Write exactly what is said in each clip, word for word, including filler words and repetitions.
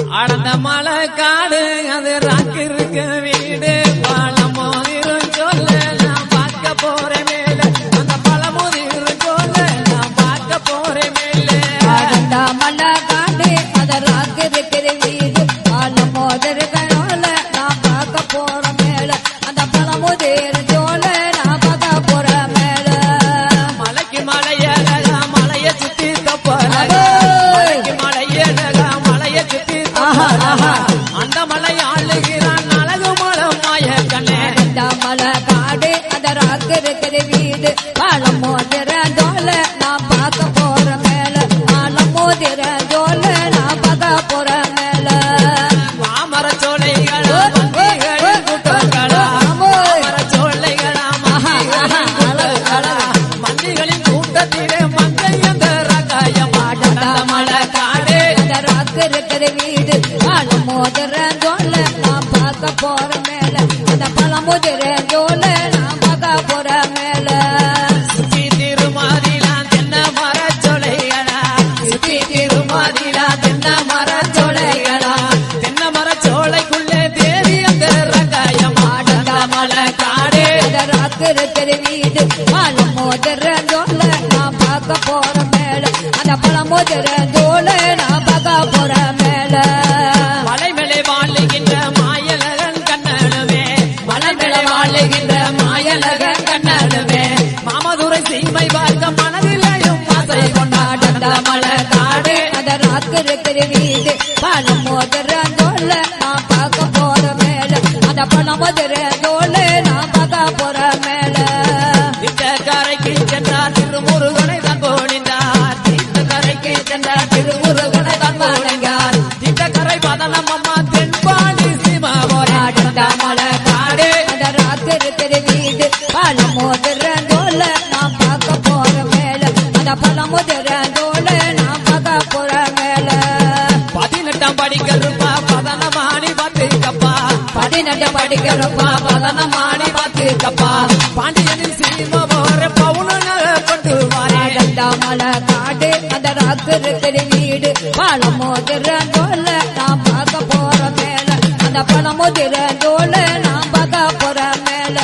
அடந்த மலை காடு அது ராக்கு இருக்கு வீடு பழமுதிரும் சொல்ல நான் பார்க்க போறேன் மேல அந்த பழமுதிரும் சொல்ல நான் பார்க்க போறேன் மேல அடந்த மலை காடு அது ராக்கு இருக்கிற வீடு பழமுதிரும் நான் பார்க்க போறேன் மேல அந்த பழமுதிரும் சொல்ல நான் பார்க்க போறேன் மேல மலைக்கு மலையழகா மலைய சுத்தி தப்பழகா மலைக்கு மலையழகா மலைய சுத்தி அந்த மலை ஆளுகிறான் அழகு மலம் மாய கண்ணே அந்த மலை காடு அந்த ராக்கு இருக்கிற வீடு பழம் மோதிர ஜோல நான் பார்க்க போற மேல பழம் மோதிர ஜோல நான் பார்க்க போற மேல மாமர சோலைகளா மந்திகளின் கூட்டங்களா மாமர சோலைகளா மந்திகளின் கூட்டத்திலே மங்கை அந்த ரகாயம் அந்த மலை காடு அந்த ராக்கு இருக்கிற வீடு பழம் மோதிர ஜோல நான் பார்க்க போற மேல அந்த பழம் மோதிர ஜோல நான் பார்க்க போற மேல சுத்தி திருமாதிலா தென்ன மர சோலைகளா சுத்தி திருமாதிலா தென்ன மர சோலைகளா தென்ன மர சோலைக்குள்ளே தேவி அந்த ரகாயம் அந்த மலை காடு அந்த ராக்கு இருக்கிற வீடு பழம் மோதிர ஜோல நான் பார்க்க போற மேல அந்த பழம் மோதிர ஜோல நான் பார்க்க போற மேல மலை மேலே வாழுகின்ற மாயலகன் கண்ணனுமே மலை மேலே வாழுகின்ற மாயலகன் கண்ணனுமே மாமதுரை சீமை பார்க்க மனதிலையும் ஆசை கொண்டாட மலை காடு அந்த ராக்கு இருக்கிற வீடு பழம் மோதிர ஜோல நான் பார்க்க போற மேல அந்த பழம் மோதிர ஜோல நான் பார்க்க போற மேல இந்த கரைக்கு சென்றார் திருமுருகனை தான் போனினார் இந்த கரைக்கு சென்றார் திருமுருகனை தான் போனினார் இந்த கரை பதனம் அம்மா தென்பாண்டி சிவபோராட மலை காடு அந்த ராக்கு இருக்கிற வீடு பழம் மோதிர ஜோல நான் பார்க்க போற மேல அந்த பழம் மோதிர ஜோல நான் பார்க்க போற மேல பதினெட்டாம் படிக்கிறப்பா பதனமாணி பார்த்துக்கப்பா பதினெட்டு படிக்கிறப்பா பதனமாணி பார்த்துக்கப்பா பாண்டியனின் சீம போற பவுனன கொண்டு வாரே மலை காடு அந்த ராக்கு இருக்கிற வீடு பழம் மோதிர ஜோல நான் பார்க்க போற மேல அந்த பழம் மோதிர ஜோல நான் பார்க்க போற மேல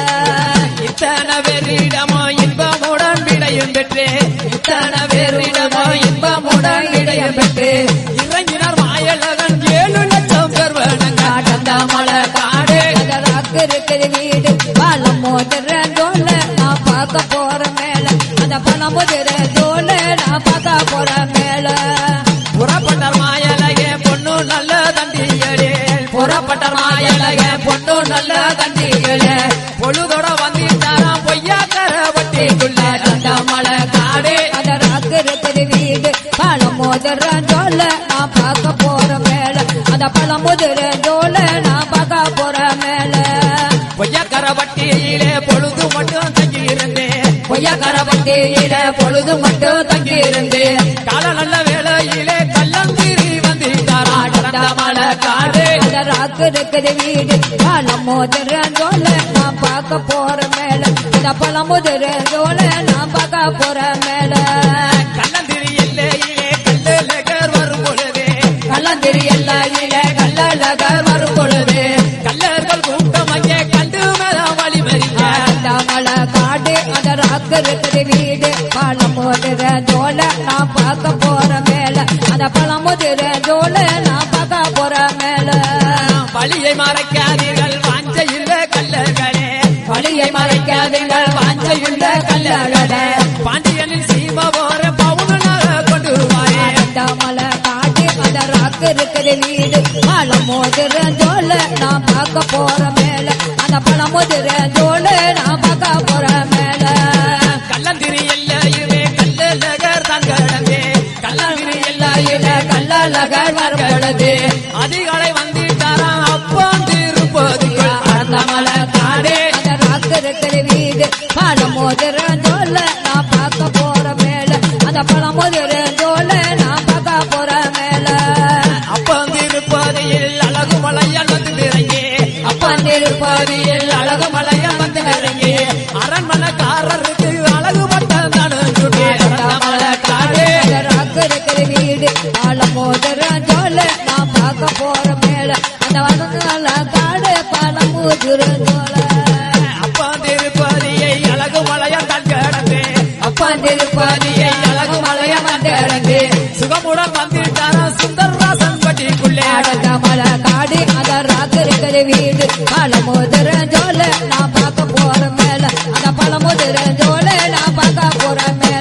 இத்தனை பேரிடமோ இன்பமுடன் விடையும் பெற்று இத்தனை பேரிடமோ இன்பமுடன் விடையும் பெற்று இறங்கினார் மாயலகன் ஏழு லட்சம் பெறுவனங்க அந்த மலை காடு அந்த ராக்கு இருக்கிற வீடு பழம் மோதிர ஜோல நான் பார்க்க போற மேல அந்த பழம் மோதிர ஜோல நான் பார்க்க போற மேல புறப்பட்டார் மாயலகே பொண்ணு நல்ல தண்டிகளே புறப்பட்டார் மாயலகே பொண்ணு நல்ல தண்டிகளே பொழுதோட வந்திட்டாராம் பொய்யாக்கர வட்டிக்குள்ள அந்த மலை காடு அந்த ராக்கு இருக்கிற வீடு பழம் மோதிர ஜோல நான் பார்க்க போற மேல அந்த பழம் மோதிர ஜோல நான் பார்க்க போற மேல பொய்யாக்கர வட்டியிலே பொழுது மட்டும் தங்கி இருந்தேன் பொய்யாக்கர வண்டியில பொழுது மட்டும் தங்கி இருந்து கால நல்ல வேளையிலே கள்ளந்திரி வந்திட்டாரா அந்த மலை காடு அந்த ராக்கு இருக்கிற வீடு பழம் மோதிர ஜோல நான் பார்க்க போற மேல அந்த பழம் மோதிர ஜோல நான் பார்க்க போற மேல கள்ளந்திரி எல்லையிலே கல்லழகர் வரும் பொழுது கள்ளந்திரி எல்லையில கள்ளழகர் வரும் பொழுது கல்லர்கள் கூட்டம் அங்கே கண்டு மேல வழிமறிய அந்த மலை காடு அந்த ராக்கு இருக்கிற வீடு பழம் மோதிர ஜோல நான் பார்க்க போற மேல அந்த பழம் மோதிர ஜோல நான் பார்க்க போற மேல வழியை மறைக்காதீர்கள் வாஞ்சையுள்ள கல்லர்களே வழியை மறைக்காதீர்கள் வாஞ்சையுள்ள கல்லழகே பாண்டியனின் சீம போற பவுனாக கொண்டு வாரே அந்த மலை காடு அந்த ராக்கு இருக்கிற வீடு பழம் மோதிர ஜோல நான் பார்க்க போற மேல அந்த பழம் மோதிர ஜோல நான் பார்க்க போற மேல கள்ளந்திரி எல்லையுமே கல்லழகர் தான் கடந்தே கள்ளந்திரி எல்லையில கள்ளழகர் வரும் பொழுது அதிகாலை வந்திட்டாராம் அப்பம் திருப்பதிக்குள் அந்த மலை காடு அந்த ராக்கு இருக்கிற வீடு பழம் மோதிர ஜோல நான் பார்க்க போற மேல அந்த பழம் மோதிர ஜோல நான் பார்க்க போற மேல அப்பம் திருப்பதியில் அழகு மலையால் வந்து இறங்கி அப்பன் திருப்பதியில் அழகு மலையால் வந்து இறங்கி அரண்மனைக்காரருக்கு அழகு பட்டம் தானும் சுட்டி அந்த மலை காடு ராக்கு இருக்கிற வீடு பழம் மோதிர ஜோல நான் பார்க்க போற இருக்கிற வீடு பழமுதிர ஜோல நான் பார்க்க போற மேல அந்த பழமுதிர ஜோல நான் பார்க்க போற மேல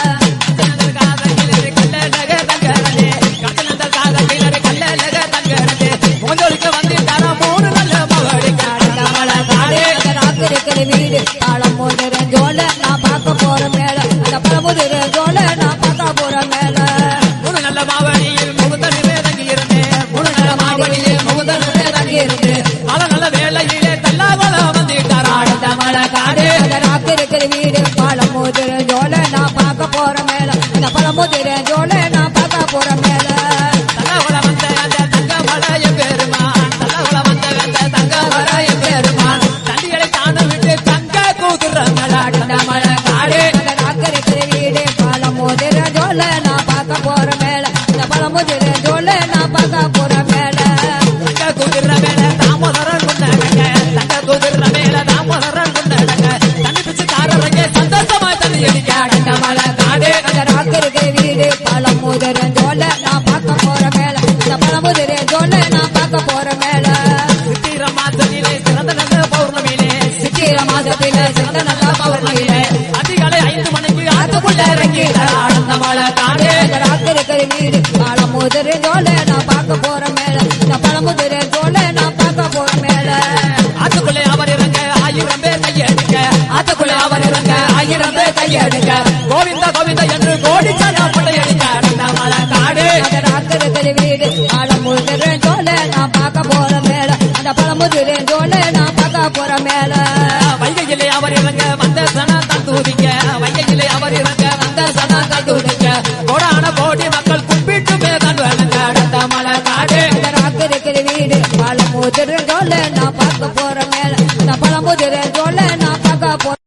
இருக்கிற வீடு பழமுதிர ஜோல நான் பார்க்க போற மேல அந்த பழமுதிர ஜோல நான் பார்க்க போற மேல மூணு நல்ல மாவடியில் முகுந்தனிலே தங்கி இருந்தேன் மூணு நல்ல மாவடியில் முகுந்தனிலே தங்கி இருந்தேன் பல நல்ல வேலையிலே தல்லாவளம் வந்திட்டாரா ஆழ்ந்த மலை காடு இருக்கிற வீடு பழமுதிர ஜோல நான் பார்க்க போற மேல அந்த பழமுதிர ஜோல நான் பார்க்க போற மேல தல்லாவளம் வந்த அந்த தங்க மலைய பெருமா தல்லாவளம் வந்த அந்த தங்க மலைய பெருமா தண்ணிகளை தாண்ட விட்டு தங்க கூதுறங்களா ஆழ்ந்த மலை காடு இருக்கிற வீடு பழமுதிர ஜோல நான் பார்க்க போற மேல அந்த பழமுதிர ஜோல நான் பார்க்க போற மேல தங்க கூதுற மேல தாமோதரன் முன்னடங்க தங்க கூதுற மேல தாமோதரன் முன்னடங்க தண்ணி பிச்சு காரங்க சந்தோஷமா தண்ணி அடிக்க ஆழ்ந்த மலை காடு இருக்கிற வீடு பழமுதிர ஜோல நான் பார்க்க போற மேல அந்த பழமுதிர ஜோல நான் பார்க்க போற மேல சித்திர மாசத்திலே சிறந்த நல்ல பௌர்ணமியிலே சித்திர மாசத்தில சிறந்த நல்ல பௌர்ணமியிலே அதிகாலை ஐந்து மணிக்கு ஆத்துக்குள்ள இறங்கி ஆனந்த மழை காடு இருக்கிற வீடு பழமுதிர ஜோல நான் பார்க்க போற மேல இந்த பழமுதிர ஜோல நான் பார்க்க போற மேல ஆத்துக்குள்ளே அவர் இறங்க ஆயிரம் பேர் கையெடுக்க ஆத்துக்குள்ளே அவர் இறங்க ஆயிரம் பேர் கையெடுக்க கோவிந்த கோவிந்த என்று கோடி படையடிக்க ஆனந்த மழை காடு இருக்கிற வீடு பழமுதிர ஜோல நான் பார்க்க போற மேல அந்த பழமுதிர ஜோல நான் பார்க்க போற மேல வைகையிலே அவர் இறங்க வந்த சனாதான் தூதிக்க வைகையிலே அவர் இறங்க வந்த சனாதான் தூதிக்க கோடான கோடி மக்கள் கும்பிட்டு மேதான் வழங்க ஆனந்த மழை காடு இருக்கிற வீடு பழமுதிர ஜோல நான் பார்க்க போற மேல இந்த பழமுதிர ஜோல நான் பார்க்க போற